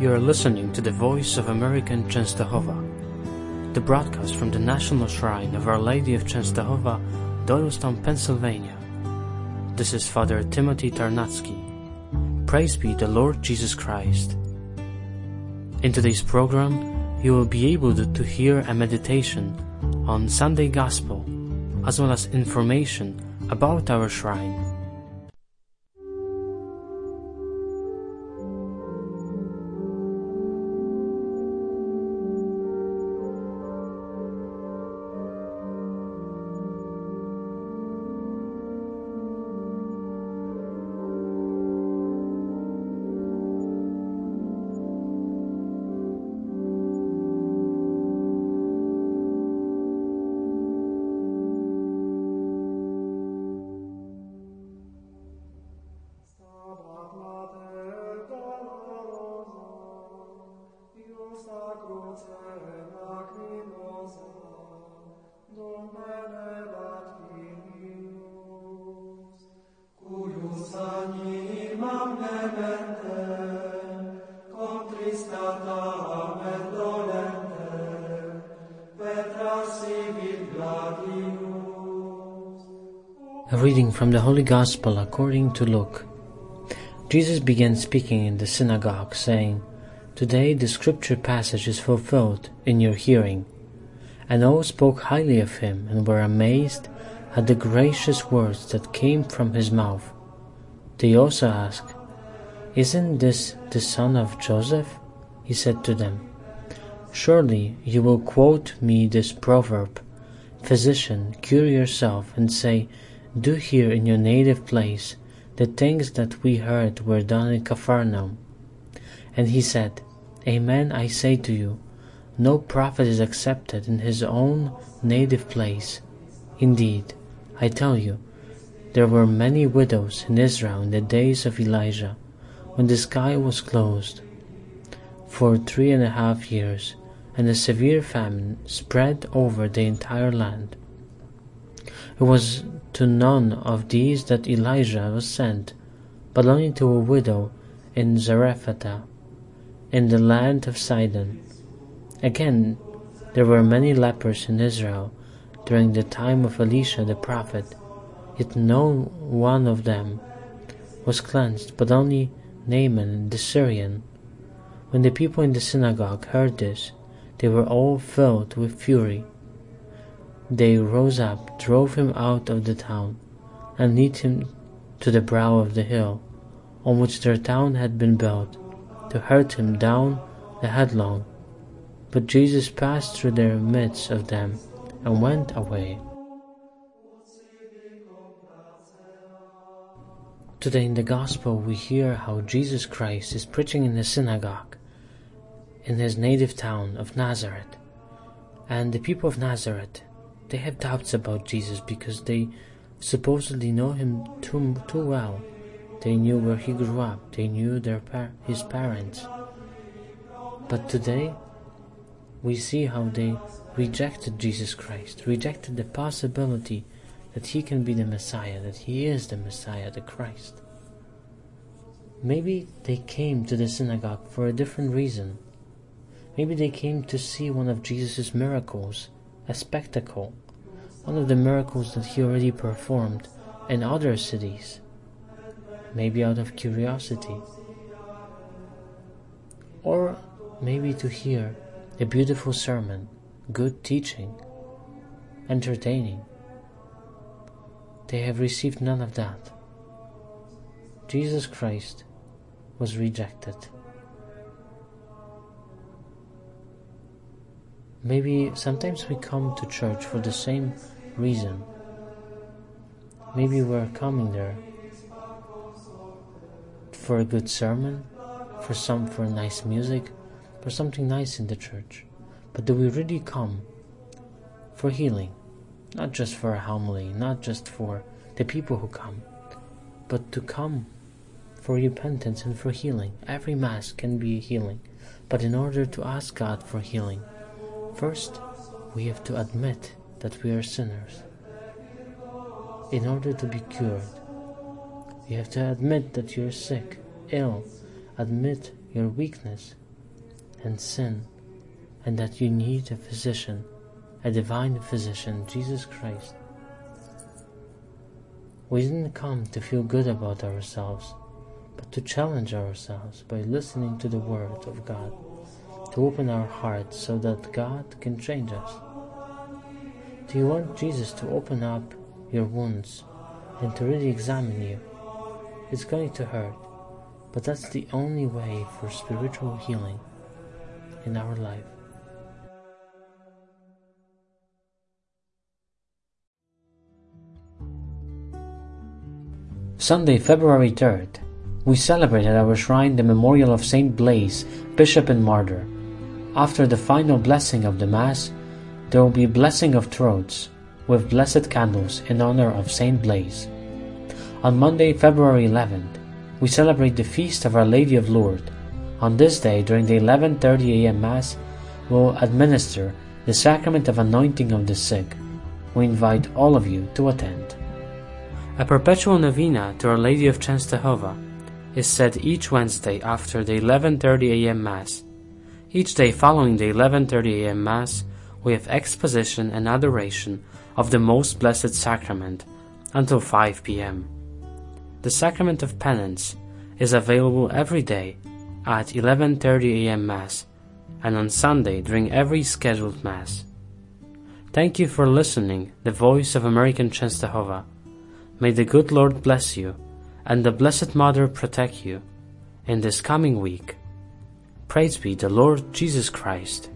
You are listening to the Voice of American Częstochowa, the broadcast from the National Shrine of Our Lady of Częstochowa, Doylestown, Pennsylvania. This is Father Timothy Tarnacki. Praise be the Lord Jesus Christ. In today's program, you will be able to hear a meditation on Sunday Gospel, as well as information about our shrine. A reading from the Holy Gospel according to Luke. Jesus began speaking in the synagogue, saying, "Today the scripture passage is fulfilled in your hearing." And all spoke highly of him and were amazed at the gracious words that came from his mouth. They also asked, "Isn't this the son of Joseph?" He said to them, "Surely you will quote me this proverb, 'Physician, cure yourself,' and say, 'Do here in your native place the things that we heard were done in Capernaum.' And he said, 'Amen, I say to you, no prophet is accepted in his own native place. Indeed, I tell you, there were many widows in Israel in the days of Elijah, when the sky was closed for 3.5 years, and a severe famine spread over the entire land. It was to none of these that Elijah was sent, but only to a widow in Zarephath, in the land of Sidon. Again, there were many lepers in Israel during the time of Elisha the prophet, yet no one of them was cleansed, but only Naaman the Syrian. When the people in the synagogue heard this, they were all filled with fury. They rose up, drove him out of the town, and led him to the brow of the hill on which their town had been built, to hurt him down the headlong. But Jesus passed through their midst of them and went away. Today in the Gospel we hear how Jesus Christ is preaching in the synagogue in his native town of Nazareth. And the people of Nazareth, they have doubts about Jesus because they supposedly know him too well. They knew where he grew up. They knew his parents. But today, we see how they rejected Jesus Christ, rejected the possibility that he can be the Messiah, that he is the Messiah, the Christ. Maybe they came to the synagogue for a different reason. Maybe they came to see one of Jesus' miracles, a spectacle, one of the miracles that he already performed in other cities, maybe out of curiosity, or maybe to hear a beautiful sermon, good teaching, entertaining. They have received none of that. Jesus Christ was rejected. Maybe sometimes we come to church for the same reason. Maybe we're coming there for a good sermon, for nice music, for something nice in the church. But do we really come for healing? Not just for a homily, not just for the people who come, but to come for repentance and for healing. Every Mass can be a healing, but in order to ask God for healing, first, we have to admit that we are sinners. In order to be cured, you have to admit that you're sick, ill, admit your weakness, and sin, and that you need a physician, a divine physician, Jesus Christ. We didn't come to feel good about ourselves, but to challenge ourselves by listening to the Word of God, to open our hearts so that God can change us. Do you want Jesus to open up your wounds and to really examine you? It's going to hurt, but that's the only way for spiritual healing in our life. Sunday, February 3rd, we celebrate at our shrine the memorial of Saint Blaise, Bishop and Martyr. After the final blessing of the Mass, there will be blessing of throats with blessed candles in honor of Saint Blaise. On Monday, February 11th, we celebrate the feast of Our Lady of Lourdes. On this day, during the 11:30 a.m. Mass, we will administer the sacrament of anointing of the sick. We invite all of you to attend. A perpetual novena to Our Lady of Częstochowa is said each Wednesday after the 11:30 a.m. Mass. Each day following the 11:30 a.m. Mass, we have exposition and adoration of the Most Blessed Sacrament until 5 p.m. The Sacrament of Penance is available every day at 11:30 a.m. Mass and on Sunday during every scheduled Mass. Thank you for listening, the Voice of American Częstochowa. May the good Lord bless you and the Blessed Mother protect you in this coming week. Praise be the Lord Jesus Christ.